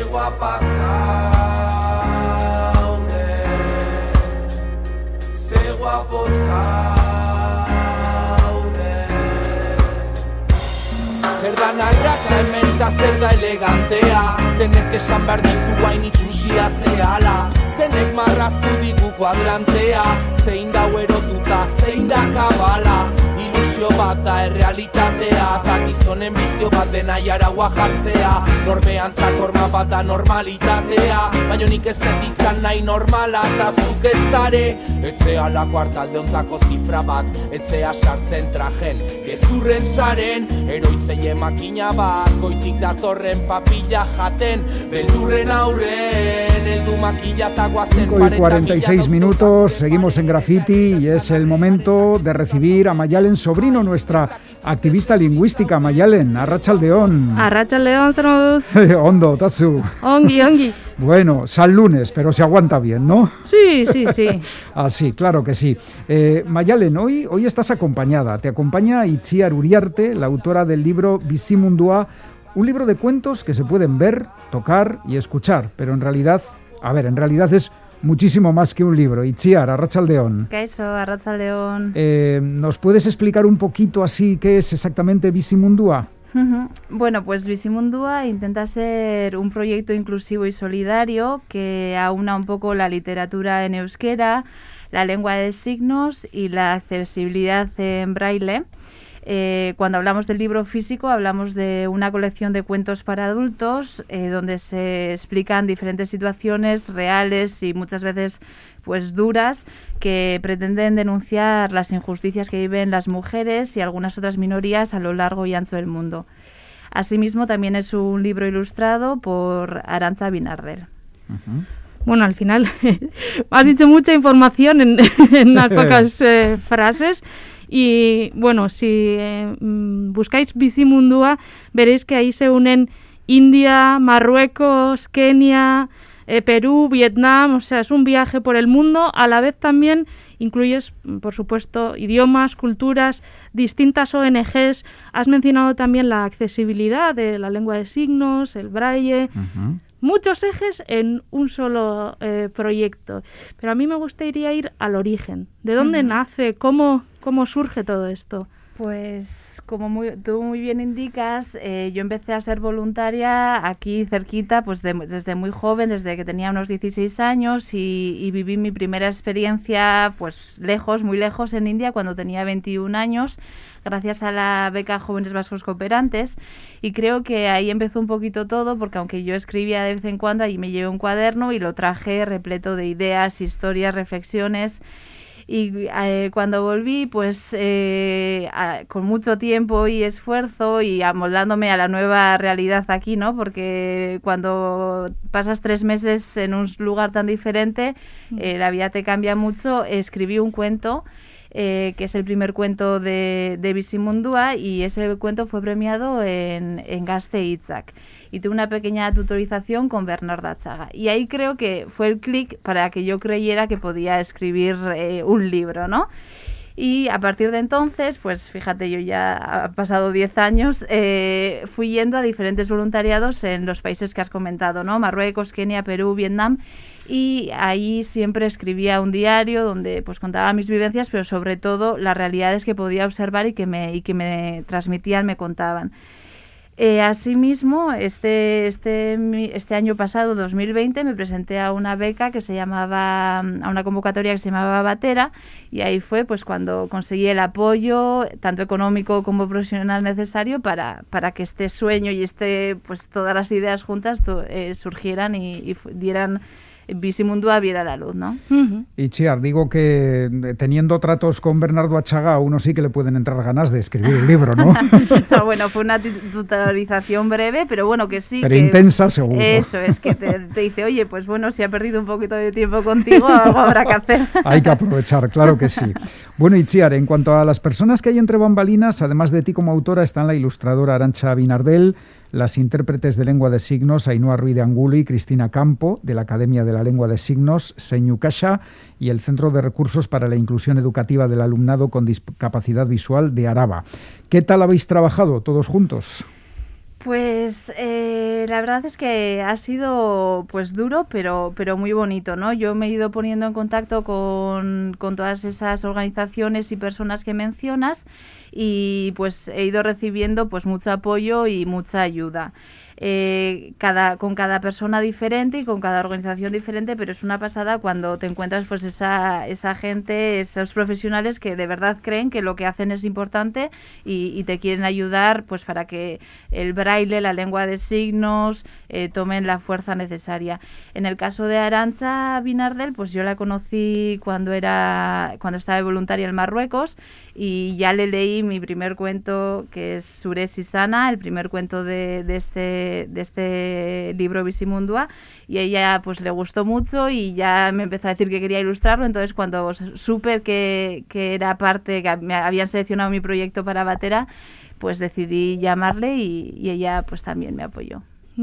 guapa zaude, ze guapo zaude. Zer da narratxa hemen da zer da elegantea, zenek esan behar dizu hain itxusia zehala, zenek marraztu digu kuadrantea, zein da erotuta, zein da kabala, ilusio bat da errealitatea, eta gizonen bizio bat dena jaraua jartzea, norbeantzak horma bat da normalitatea, baina nik ez dut izan nahi normala, eta zuk ez dare, etzea lako hartalde ontako zifra bat, etzea sartzen trajen, gezurren saren, eroitzei makina bat, goitik datorren papilla jaten, beldurren aurren, eldu makilla eta guazen 5:46 minutos, seguimos en Graffiti y es el momento de recibir a Mayalen Sobrino, nuestra activista lingüística. Mayalen, arratsaldeon. Arratsaldeon, zer moduz? Ondo, tazu. Ongi. Bueno, San Lunes, pero se aguanta bien, ¿no? Sí. Ah, sí, claro que sí. Mayalen, hoy estás acompañada. Te acompaña Itziar Uriarte, la autora del libro Bizimundua, un libro de cuentos que se pueden ver, tocar y escuchar, pero en realidad es muchísimo más que un libro. Itziar, arratsaldeon. Kaixo, arratsaldeon. ¿Nos puedes explicar un poquito así qué es exactamente Bizimundua? Bueno, pues Bizimundua intenta ser un proyecto inclusivo y solidario que aúna un poco la literatura en euskera, la lengua de signos y la accesibilidad en braille. Cuando hablamos del libro físico hablamos de una colección de cuentos para adultos donde se explican diferentes situaciones reales y muchas veces pues duras que pretenden denunciar las injusticias que viven las mujeres y algunas otras minorías a lo largo y ancho del mundo. Asimismo también es un libro ilustrado por Arantza Binardel. Bueno, al final has dicho mucha información en unas pocas frases. Y bueno, si buscáis Bizimundua, veréis que ahí se unen India, Marruecos, Kenia, Perú, Vietnam, o sea, es un viaje por el mundo. A la vez también incluyes, por supuesto, idiomas, culturas, distintas ONGs. Has mencionado también la accesibilidad de la lengua de signos, el braille. Muchos ejes en un solo proyecto. Pero a mí me gustaría ir al origen. ¿De dónde nace? ¿Cómo surge todo esto? Pues como tú muy bien indicas, yo empecé a ser voluntaria aquí cerquita pues desde muy joven, desde que tenía unos 16 años y viví mi primera experiencia pues muy lejos en India cuando tenía 21 años, gracias a la beca Jóvenes Vascos Cooperantes, y creo que ahí empezó un poquito todo, porque aunque yo escribía de vez en cuando, allí me llevé un cuaderno y lo traje repleto de ideas, historias, reflexiones. Y cuando volví, pues con mucho tiempo y esfuerzo y amoldándome a la nueva realidad aquí, ¿no? Porque cuando pasas 3 meses en un lugar tan diferente, la vida te cambia mucho. Escribí un cuento, que es el primer cuento de Bizimundua, y ese cuento fue premiado en Gazte-Hitzak. Y tuve una pequeña tutorización con Bernarda Atxaga. Y ahí creo que fue el clic para que yo creyera que podía escribir un libro, ¿no? Y a partir de entonces, pues fíjate, yo ya ha pasado 10 años, fui yendo a diferentes voluntariados en los países que has comentado, ¿no? Marruecos, Kenia, Perú, Vietnam. Y ahí siempre escribía un diario donde pues contaba mis vivencias, pero sobre todo las realidades que podía observar y que me transmitían, me contaban. Asimismo, este año pasado, 2020, me presenté a una beca a una convocatoria que se llamaba Batera, y ahí fue pues cuando conseguí el apoyo, tanto económico como profesional necesario para que este sueño y pues todas las ideas juntas surgieran y dieran Bizimundua viera la luz, ¿no? Y Itziar, digo que teniendo tratos con Bernardo Atxaga, a uno sí que le pueden entrar ganas de escribir el libro, ¿no? No, bueno, fue una tutorización breve, pero bueno, que sí. Pero que intensa, seguro. Eso, es que te dice, oye, pues bueno, si ha perdido un poquito de tiempo contigo, algo habrá que hacer. Hay que aprovechar, claro que sí. Bueno, Itziar, en cuanto a las personas que hay entre bambalinas, además de ti como autora, están la ilustradora Arantza Binardel, las intérpretes de lengua de signos Ainhoa Ruiz de Angulo y Cristina Campo, de la Academia de la Lengua de Signos Señu Casa, y el Centro de Recursos para la Inclusión Educativa del Alumnado con Discapacidad Visual de Araba. ¿Qué tal habéis trabajado todos juntos? Pues la verdad es que ha sido pues duro, pero muy bonito, ¿no? Yo me he ido poniendo en contacto con todas esas organizaciones y personas que mencionas y pues he ido recibiendo pues mucho apoyo y mucha ayuda. Con cada persona diferente y con cada organización diferente, pero es una pasada cuando te encuentras pues esa gente, esos profesionales que de verdad creen que lo que hacen es importante y te quieren ayudar pues para que el braille, la lengua de signos, tomen la fuerza necesaria. En el caso de Arantxa Vinardel, pues yo la conocí cuando estaba de voluntaria en Marruecos y ya le leí mi primer cuento, que es Sures y Sana, el primer cuento de este libro Bizimundua, y a ella pues le gustó mucho y ya me empezó a decir que quería ilustrarlo. Entonces cuando supe que era parte, que me habían seleccionado mi proyecto para Batera, pues decidí llamarle y ella pues también me apoyó.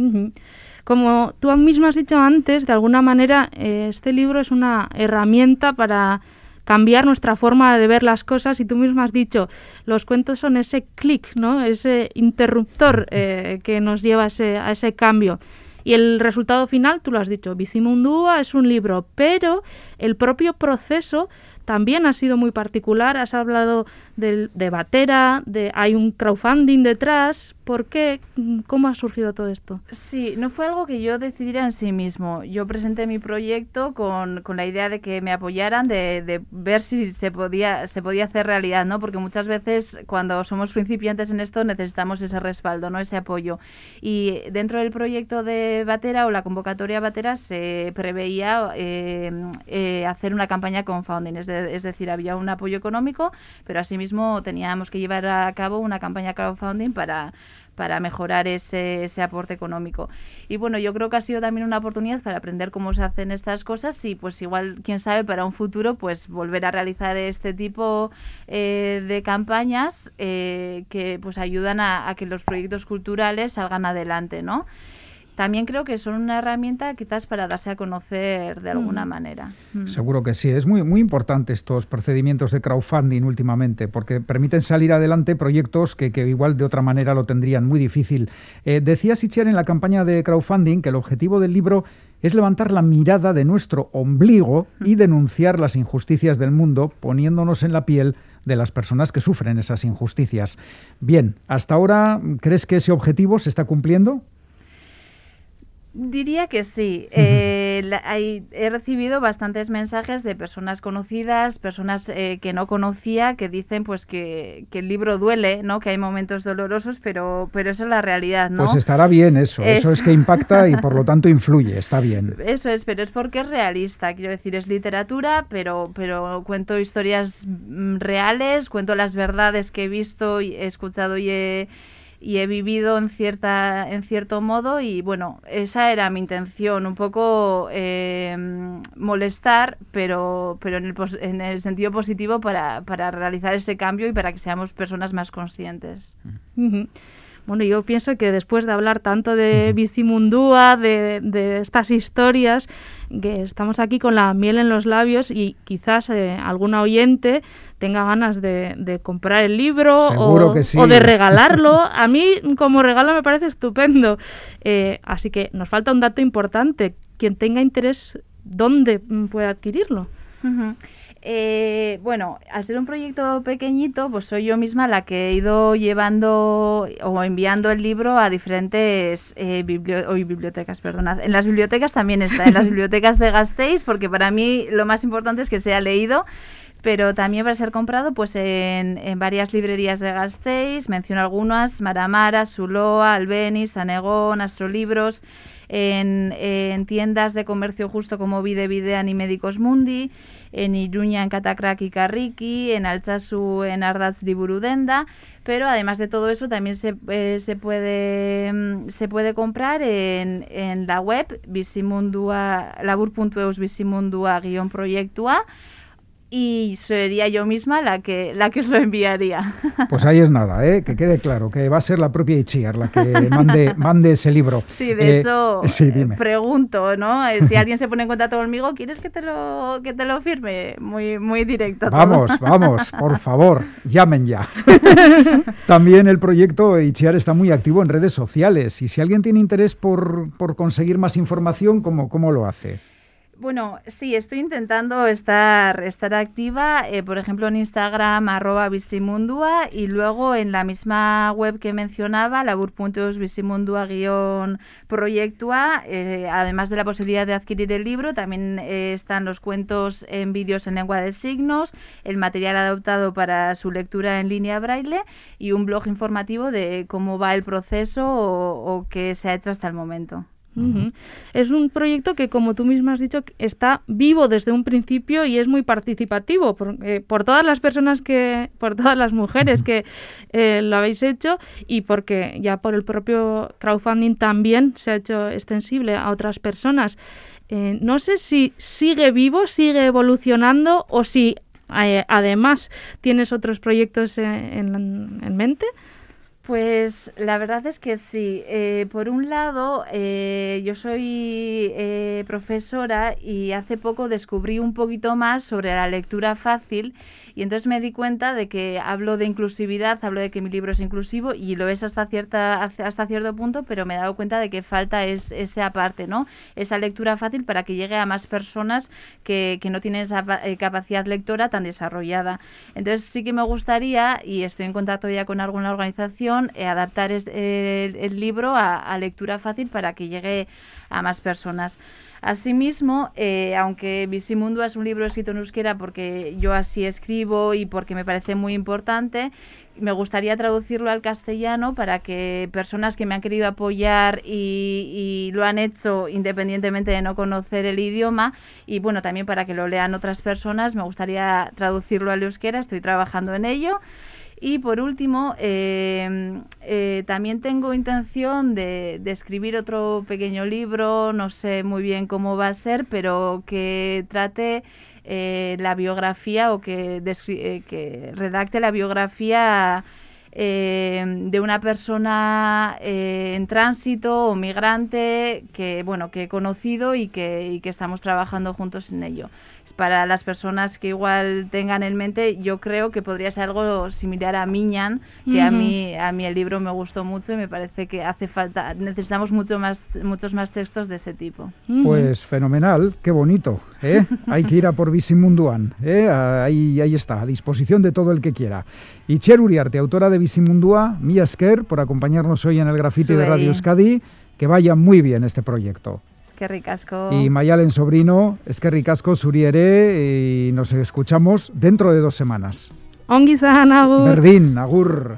Como tú misma has dicho antes, de alguna manera este libro es una herramienta para cambiar nuestra forma de ver las cosas, y tú misma has dicho, los cuentos son ese clic, ¿no? Ese interruptor que nos lleva a ese cambio. Y el resultado final, tú lo has dicho, Bizimundua es un libro, pero el propio proceso también ha sido muy particular. Has hablado de Batera, hay un crowdfunding detrás. ¿Por qué? ¿Cómo ha surgido todo esto? Sí, no fue algo que yo decidiera en sí mismo. Yo presenté mi proyecto con la idea de que me apoyaran, de ver si se podía hacer realidad, ¿no? Porque muchas veces cuando somos principiantes en esto necesitamos ese respaldo, ¿no? Ese apoyo. Y dentro del proyecto de Batera o la convocatoria Batera se preveía hacer una campaña crowdfunding, es decir, había un apoyo económico, pero asimismo teníamos que llevar a cabo una campaña crowdfunding para mejorar ese aporte económico. Y bueno, yo creo que ha sido también una oportunidad para aprender cómo se hacen estas cosas y pues igual, quién sabe, para un futuro pues volver a realizar este tipo de campañas que pues ayudan a que los proyectos culturales salgan adelante, ¿no? También creo que son una herramienta quizás para darse a conocer de alguna manera. Seguro que sí. Es muy importante estos procedimientos de crowdfunding últimamente, porque permiten salir adelante proyectos que igual de otra manera lo tendrían muy difícil. Decías, Itziar, en la campaña de crowdfunding que el objetivo del libro es levantar la mirada de nuestro ombligo y denunciar las injusticias del mundo, poniéndonos en la piel de las personas que sufren esas injusticias. Bien, hasta ahora, ¿crees que ese objetivo se está cumpliendo? Diría que sí. He recibido bastantes mensajes de personas conocidas, personas que no conocía, que dicen pues que el libro duele, ¿no? Que hay momentos dolorosos, pero esa es la realidad, ¿no? Pues estará bien eso es que impacta y por lo tanto influye, está bien. Eso es, pero es porque es realista, quiero decir, es literatura, pero cuento historias reales, cuento las verdades que he visto, y he escuchado y he vivido en cierto modo, y bueno, esa era mi intención, un poco molestar, pero en el sentido positivo para realizar ese cambio y para que seamos personas más conscientes. Bueno, yo pienso que después de hablar tanto de Bizimundua, de estas historias, que estamos aquí con la miel en los labios y quizás alguna oyente tenga ganas de comprar el libro o de regalarlo. A mí como regalo me parece estupendo. Así que nos falta un dato importante. Quien tenga interés, ¿dónde puede adquirirlo? Bueno, al ser un proyecto pequeñito, pues soy yo misma la que he ido llevando o enviando el libro a diferentes bibliotecas, perdonad. En las bibliotecas también está, en las bibliotecas de Gasteiz, porque para mí lo más importante es que sea leído, pero también para ser comprado pues en varias librerías de Gasteiz, menciono algunas: Maramara, Zuloa, Albeniz, Anegón, Astrolibros, en tiendas de comercio justo como Bide Bidean y Médicos Mundi, en Iruña, en Catacrac y Carriqui, en Altsasu, en Ardatz di Burudenda. Pero además de todo eso también se puede comprar en la web Bizimundua, labur.eus Bizimundua-proiektua, y sería yo misma la que os lo enviaría. Pues ahí es nada, que quede claro, que va a ser la propia Itziar la que mande ese libro. Sí, de hecho, sí, pregunto, ¿no? Si alguien se pone en contacto conmigo, ¿quieres que te lo firme? Muy directo. Vamos, por favor, llamen ya. También el proyecto Itziar está muy activo en redes sociales, y si alguien tiene interés por conseguir más información, ¿cómo lo hace? Bueno, sí, estoy intentando estar activa, por ejemplo en Instagram @bizimundua, y luego en la misma web que mencionaba, labur.bizimundua-proyectua, además de la posibilidad de adquirir el libro, también están los cuentos en vídeos en lengua de signos, el material adaptado para su lectura en línea braille y un blog informativo de cómo va el proceso o qué se ha hecho hasta el momento. Uh-huh. Es un proyecto que, como tú misma has dicho, está vivo desde un principio y es muy participativo por todas las personas por todas las mujeres que lo habéis hecho, y porque ya por el propio crowdfunding también se ha hecho extensible a otras personas. No sé si sigue vivo, sigue evolucionando, o si además tienes otros proyectos en mente. Pues la verdad es que sí. Por un lado, yo soy profesora y hace poco descubrí un poquito más sobre la lectura fácil, y entonces me di cuenta de que hablo de inclusividad, hablo de que mi libro es inclusivo, y lo es hasta cierto punto, pero me he dado cuenta de que falta esa parte, ¿no? Esa lectura fácil para que llegue a más personas que no tienen esa capacidad lectora tan desarrollada. Entonces sí que me gustaría, y estoy en contacto ya con alguna organización, adaptar el libro a lectura fácil para que llegue a más personas. Asimismo, aunque Bizimundua es un libro escrito en euskera porque yo así escribo y porque me parece muy importante, me gustaría traducirlo al castellano para que personas que me han querido apoyar y lo han hecho independientemente de no conocer el idioma, y bueno, también para que lo lean otras personas, me gustaría traducirlo al euskera, estoy trabajando en ello. Y por último, también tengo intención de escribir otro pequeño libro, no sé muy bien cómo va a ser, pero que trate la biografía, o que redacte la biografía de una persona en tránsito o migrante que he conocido y que estamos trabajando juntos en ello. Para las personas que igual tengan en mente, yo creo que podría ser algo similar a Miñan, que a mí el libro me gustó mucho y me parece que necesitamos muchos más textos de ese tipo. Pues fenomenal, qué bonito, hay que ir a por Bizimunduan, ahí está, a disposición de todo el que quiera. Itziar Uriarte, autora de Bizimundua, mila esker por acompañarnos hoy en el Graffiti de Radio Euskadi, que vaya muy bien este proyecto. Eskerrik asko. Y Mayalen Sobrino, eskerrik asko zuri ere, y nos escuchamos dentro de 2 semanas. Ongi izan, agur. Berdin, agur.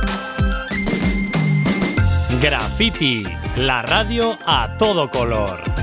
Graffiti, la radio a todo color.